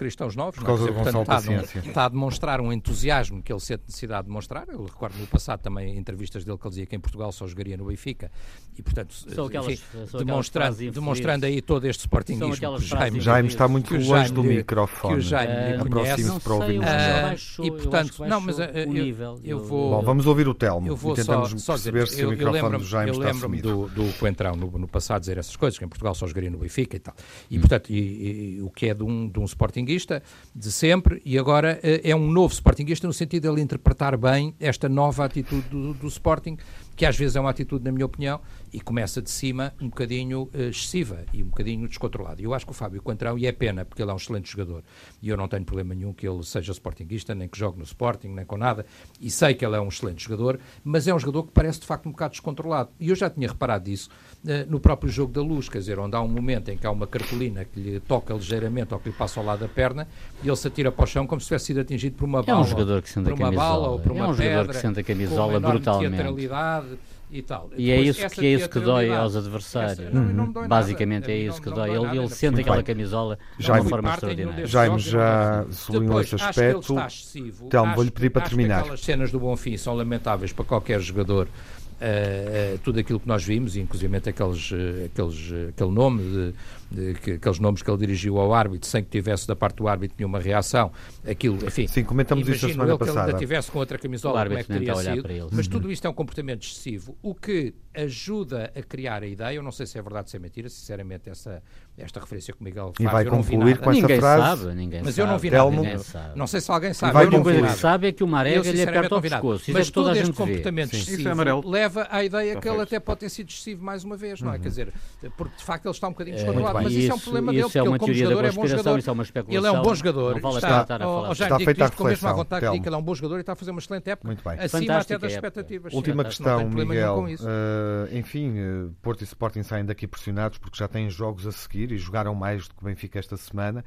novos. Por causa não é? do Gonçalo Portanto, Paciência. Está, está a demonstrar um entusiasmo que ele sente necessidade de demonstrar. Eu recordo no passado também entrevistas dele que ele dizia que em Portugal só jogaria no Benfica e, portanto, são aquelas, enfim, são demonstrando, demonstrando aí todo este sportinguismo que o Jaime, Jaime está muito longe do microfone. Que o Jaime uh, conhece. Para ouvir uh, e, portanto, não, mas uh, eu, nível, eu vou... Bom, vamos ouvir o Telmo eu vou e tentamos só, só perceber dizer, se eu, o microfone do Jaime eu está lembro-me assumido. do, do Coentrão no, no passado dizer essas coisas, que em Portugal só jogaria no Benfica e tal. E, hum. portanto, e, e, o que é de um, de um sportinguista de sempre, e agora é um novo sportinguista no sentido de ele interpretar bem esta nova atitude do, do Sporting, que às vezes é uma atitude, na minha opinião, e começa de cima um bocadinho uh, excessiva e um bocadinho descontrolada. Eu acho que o Fábio Coentrão, e é pena, porque ele é um excelente jogador, e eu não tenho problema nenhum que ele seja sportinguista, nem que jogue no Sporting, nem com nada, e sei que ele é um excelente jogador, mas é um jogador que parece de facto um bocado descontrolado. E eu já tinha reparado disso uh, no próprio jogo da Luz, quer dizer, onde há um momento em que há uma cartolina que lhe toca ligeiramente ou que lhe passa ao lado da perna, e ele se atira para o chão como se tivesse sido atingido por uma é bala. Um jogador que sente por a uma camisola. bala ou por uma é um pedra, jogador que sente a camisola com uma brutalmente. teatralidade. E, tal. E é isso que, é isso que dói aos adversários. Essa, não, não me dói Basicamente nada. É isso que dói. Ele, ele sente Muito aquela bem. camisola de uma forma extraordinária. Jaime já sublinhou esse aspecto. Telmo, vou-lhe pedir para terminar. Aquelas cenas do Bonfim são lamentáveis para qualquer jogador. Uh, uh, tudo aquilo que nós vimos, inclusive aqueles, uh, aqueles, uh, aquele nome de, de, que, aqueles nomes que ele dirigiu ao árbitro sem que tivesse da parte do árbitro nenhuma reação, aquilo, enfim, sim, comentamos isso a semana ele passada. Que ele ainda tivesse com outra camisola, como é que teria sido, ele, mas uhum. tudo isto é um comportamento excessivo, o que ajuda a criar a ideia. Eu não sei se é verdade ou se é mentira, sinceramente, essa, esta referência que o Miguel faz, e vai eu não vi concluir nada. com essa ninguém frase, sabe, ninguém mas sabe. eu não vi Telmo, nada, sabe. Não sei se alguém sabe. A única coisa que sabe é que o Marega lhe aperta o pescoço, mas isso é toda todo a este gente comportamento vê. excessivo leva à ideia que ele até pode ter sido excessivo mais uma vez, não é? Uhum. Quer dizer, porque de facto ele está um bocadinho descontrolado, mas isso, isso é um problema dele, porque é ele como jogador é bom jogador. Isso é uma especulação. Ele é um bom jogador. Não vale está, estar a falar. Já está digo feita a isto com a mesma reflexão. vontade que digo que ele é um bom jogador e está a fazer uma excelente época. Muito bem. Acima Fantástica até das época. expectativas. Última Sim, questão, Miguel. Uh, enfim, uh, Porto e Sporting saem daqui pressionados porque já têm jogos a seguir e jogaram mais do que o Benfica esta semana.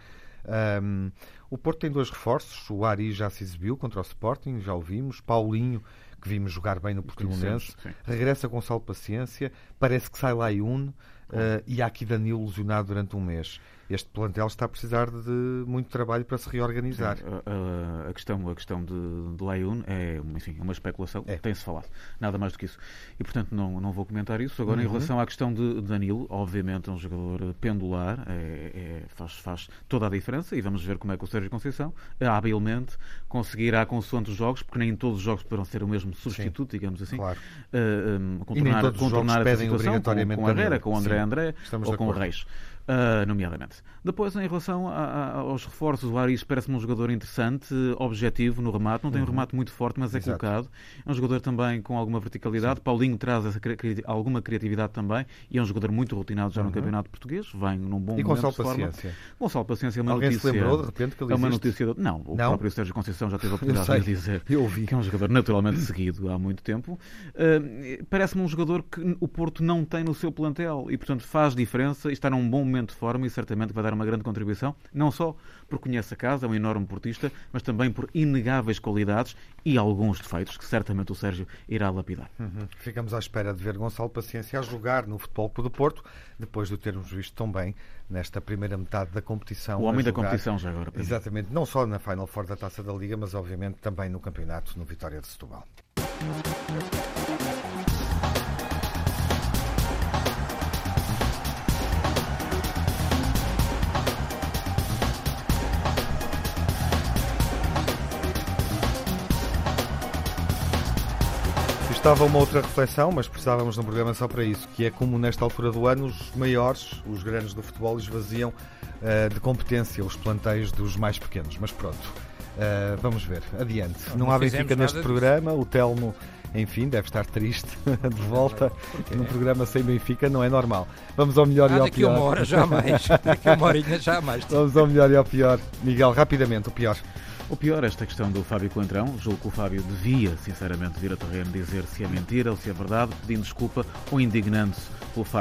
Um, o Porto tem dois reforços. O Ari já se exibiu contra o Sporting, já o vimos. Paulinho, que vimos jogar bem no Portimonense, regressa com Gonçalo Paciência, parece que sai Layún uh, e há aqui Danilo lesionado durante um mês. Este plantel está a precisar de muito trabalho para se reorganizar. Sim, a, a questão, a questão de, de Layún é, enfim, é uma especulação, é. tem-se falado, nada mais do que isso. E, portanto, não, não vou comentar isso. Agora, uhum. em relação à questão de Danilo, obviamente é um jogador pendular, é, é, faz, faz toda a diferença, e vamos ver como é que o Sérgio Conceição, habilmente, conseguirá, consoante os jogos, porque nem todos os jogos poderão ser o mesmo substituto, Sim. digamos assim, claro. uh, um, contornar, contornar essa situação com, com a Herrera, com o André Sim. André Estamos ou com o Reis. Uh, nomeadamente. Depois, em relação a, a, aos reforços, o Aris parece-me um jogador interessante, objetivo no remate, não tem uhum. um remate muito forte, mas é Exato. colocado. É um jogador também com alguma verticalidade. Sim. Paulinho traz essa, alguma criatividade também e é um jogador muito rotinado já uhum. no Campeonato Português. Vem num bom e momento Gonçalo de forma. Paciência? Gonçalo Paciência é uma Alguém notícia... se lembrou, de repente, que ele É uma existe? notícia... De... Não, o não? próprio Sérgio Conceição já teve a oportunidade de dizer que é um jogador naturalmente seguido há muito tempo. Uh, parece-me um jogador que o Porto não tem no seu plantel e, portanto, faz diferença e está num bom momento de forma e certamente vai dar uma grande contribuição, não só porque conhece a casa, é um enorme portista, mas também por inegáveis qualidades e alguns defeitos que certamente o Sérgio irá lapidar. Uhum. Ficamos à espera de ver Gonçalo Paciência a jogar no Futebol Clube do Porto, depois de o termos visto tão bem nesta primeira metade da competição. O homem da competição já agora. Exatamente, não só na Final Four da Taça da Liga, mas obviamente também no campeonato, no Vitória de Setúbal. Estava uma outra reflexão, mas precisávamos de um programa só para isso, que é como nesta altura do ano os maiores, os grandes do futebol, esvaziam uh, de competência os plantéis dos mais pequenos. Mas pronto, uh, vamos ver, adiante. Não, não há Benfica neste programa, disso. O Telmo, enfim, deve estar triste de volta num programa sem Benfica, não é normal. Vamos ao melhor ah, e ao daqui pior. Daqui uma hora jamais, daqui uma horinha jamais. Vamos ao melhor e ao pior. Miguel, rapidamente, o pior. O pior, esta questão do Fábio Coentrão, julgo que o Fábio devia, sinceramente, vir a terreno dizer se é mentira ou se é verdade, pedindo desculpa ou indignando-se pelo facto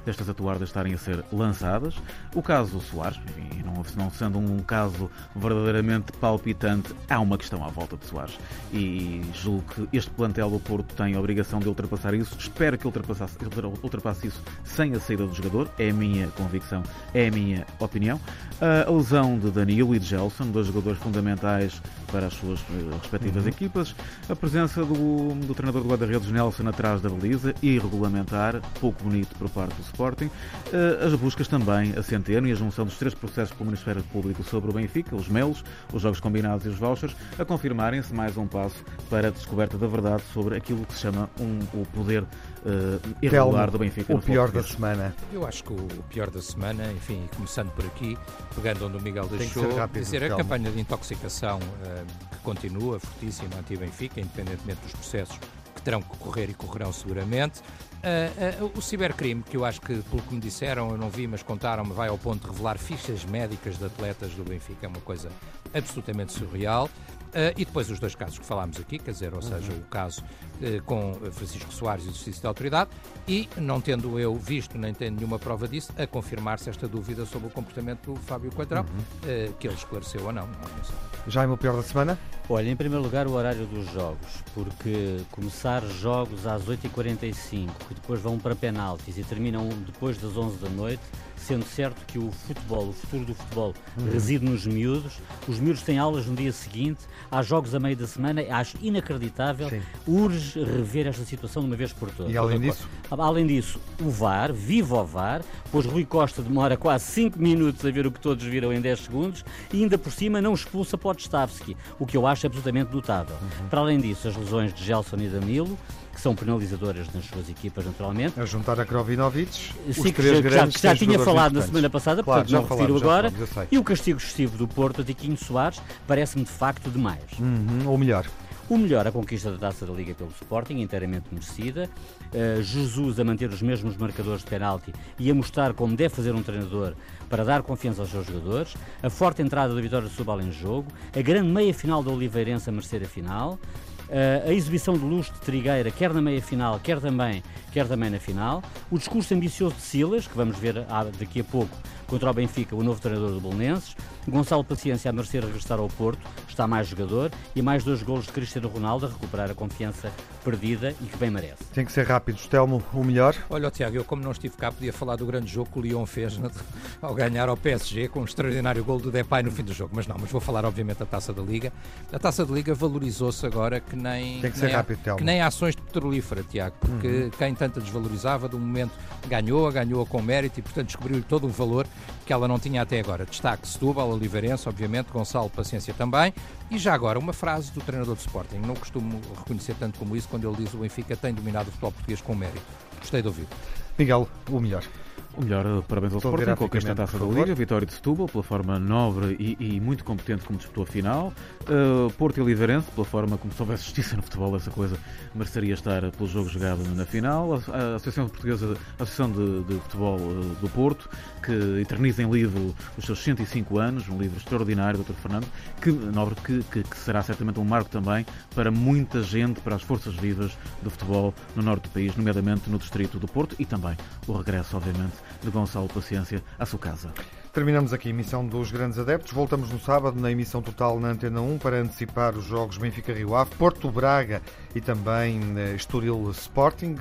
destas atuardas estarem a ser lançadas. O caso Soares, enfim, não, não sendo um caso verdadeiramente palpitante, há uma questão à volta de Soares e julgo que este plantel do Porto tem a obrigação de ultrapassar isso. Espero que ultrapasse, ultrapasse isso sem a saída do jogador, é a minha convicção, é a minha opinião. A lesão de Danilo e de Gelson, dois jogadores fundamentais para as suas respectivas uhum. equipas, a presença do, do treinador do guarda-redes Nelson atrás da baliza, irregular, pouco bonito por parte do Sporting, as buscas também a Centeno e a junção dos três processos pelo Ministério Público sobre o Benfica, os melos, os jogos combinados e os vouchers, a confirmarem-se mais um passo para a descoberta da verdade sobre aquilo que se chama um, o poder uh, irregular Telmo, do Benfica. O pior da semana. Eu acho que o pior da semana, enfim, começando por aqui, pegando onde o Miguel Tem deixou, rápido, dizer a Telmo. campanha de intoxicação uh, que continua fortíssima anti-Benfica, independentemente dos processos que terão que correr e correrão seguramente. Uh, uh, o cibercrime, que eu acho que, pelo que me disseram, eu não vi, mas contaram-me, vai ao ponto de revelar fichas médicas de atletas do Benfica, é uma coisa absolutamente surreal. Uh, e depois os dois casos que falámos aqui, quer dizer, ou seja, o caso uh, com Francisco Soares e o exercício da autoridade, e não tendo eu visto nem tendo nenhuma prova disso, a confirmar-se esta dúvida sobre o comportamento do Fábio Coentrão, uhum. uh, que ele esclareceu ou não. não sei. Jaime, o pior da semana? Olha, em primeiro lugar o horário dos jogos, porque começar jogos às oito e quarenta e cinco, que depois vão para penaltis e terminam depois das onze da noite, sendo certo que o futebol, o futuro do futebol uhum. reside nos miúdos, os miúdos têm aulas no dia seguinte, há jogos a meio da semana, acho inacreditável, Sim. urge rever esta situação de uma vez por todas. E além disso? Além disso, o V A R, viva o V A R, pois Rui Costa demora quase cinco minutos a ver o que todos viram em dez segundos e ainda por cima não expulsa Podstavski, o que eu acho absolutamente notável. Uhum. Para além disso, as lesões de Gelson e Danilo, que são penalizadoras nas suas equipas, naturalmente. A juntar a Krovinovic, Sim, os que três já, grandes já, já tinha falado na semana passada, claro, portanto não refiro agora. Falamos, e o castigo excessivo do Porto a Tiquinho Soares parece-me de facto demais. Uhum, ou melhor. O melhor, a conquista da Taça da Liga pelo Sporting, inteiramente merecida. Uh, Jesus a manter os mesmos marcadores de penalti e a mostrar como deve fazer um treinador para dar confiança aos seus jogadores. A forte entrada da Vitória de Setúbal em jogo. A grande meia-final da Oliveirense a merecer a final. Uh, a exibição de luxo de Trigueira, quer na meia-final, quer também, quer também na final. O discurso ambicioso de Silas, que vamos ver daqui a pouco, contra o Benfica, o novo treinador do Belenenses. Gonçalo Paciência a merecer regressar ao Porto, está mais jogador, e mais dois golos de Cristiano Ronaldo a recuperar a confiança perdida e que bem merece. Tem que ser rápido. Telmo, o melhor? Olha, Tiago, eu como não estive cá podia falar do grande jogo que o Lyon fez na, ao ganhar ao P S G com um extraordinário gol do Depay no fim do jogo, mas não, mas vou falar obviamente da Taça da Liga. A Taça da Liga valorizou-se agora que nem, Tem que, que ser nem, rápido, Telmo. que nem ações de petrolífera, Tiago, porque uhum. quem tanto a desvalorizava, de um momento ganhou-a, ganhou-a com mérito e portanto descobriu-lhe todo um valor que ela não tinha até agora. Destaque Setúbal, Oliveirense, obviamente, Gonçalo Paciência também. E já agora, uma frase do treinador do Sporting. Não costumo reconhecer tanto como isso quando ele diz que o Benfica tem dominado o futebol português com mérito. Gostei de ouvir. Miguel, o melhor. O melhor, parabéns ao Sporting, com esta Taça da Liga, vitória de Setúbal, pela forma nobre e, e muito competente como disputou a final. Uh, Porto e Oliveirense, pela forma como se houvesse justiça no futebol, essa coisa mereceria estar pelo jogo jogado na final. A, a Associação Portuguesa, a Associação de, de Futebol uh, do Porto, que eterniza em livro os seus cento e cinco anos, um livro extraordinário, doutor Fernando, que, nobre, que, que, que será certamente um marco também para muita gente, para as forças vivas do futebol no norte do país, nomeadamente no distrito do Porto, e também o regresso, obviamente, de Gonçalo Paciência à sua casa. Terminamos aqui a emissão dos Grandes Adeptos. Voltamos no sábado na emissão total na Antena um para antecipar os jogos Benfica-Rio Ave, Porto Braga e também Estoril Sporting,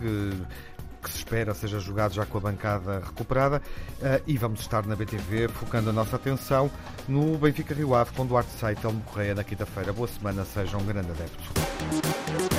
que se espera seja jogado já com a bancada recuperada. E vamos estar na B T V focando a nossa atenção no Benfica-Rio Ave com Duarte Sá e Telmo Correia na quinta-feira. Boa semana, seja um grande adepto.